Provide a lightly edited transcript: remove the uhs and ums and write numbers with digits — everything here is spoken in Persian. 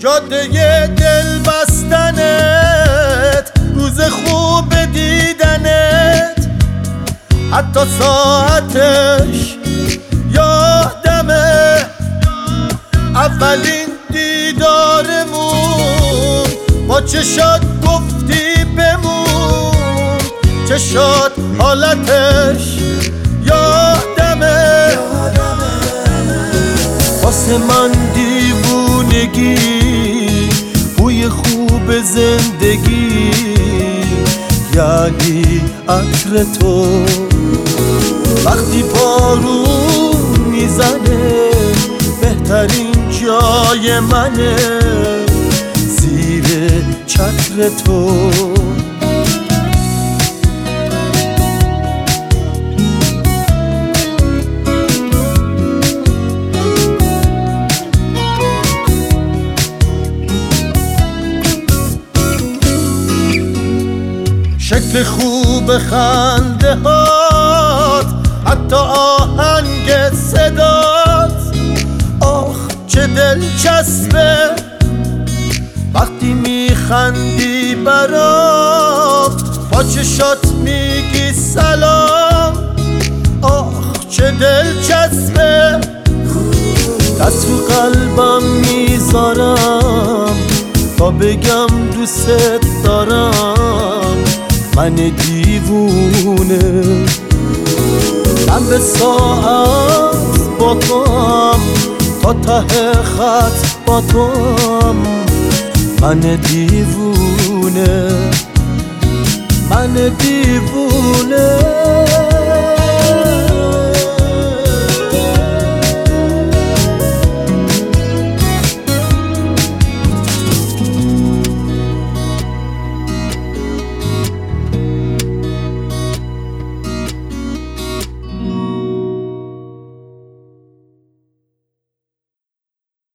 جاده دل بستنت، روز خوب دیدنت، حتی ساعتش یادمه، اولین دیدارمون با چشات گفتی بمون، چشات حالتش یادمه، واسه من دیوونگی، بوی خوب زندگی، یعنی عطر تو. وقتی بارون میزنه بهترین جای منه، زیر چتر تو. شکل خوب خنده هات، حتی آهنگ صدات، آخ چه دلچسبه وقتی میخندی برام، با چشات میگی سلام، آخ چه دلچسبه. دست رو قلبم میذارم تا بگم دوست دارم، من دیوونه، من به ساعت با توام، تا ته خط با توام، من دیوونه، من دیوونه.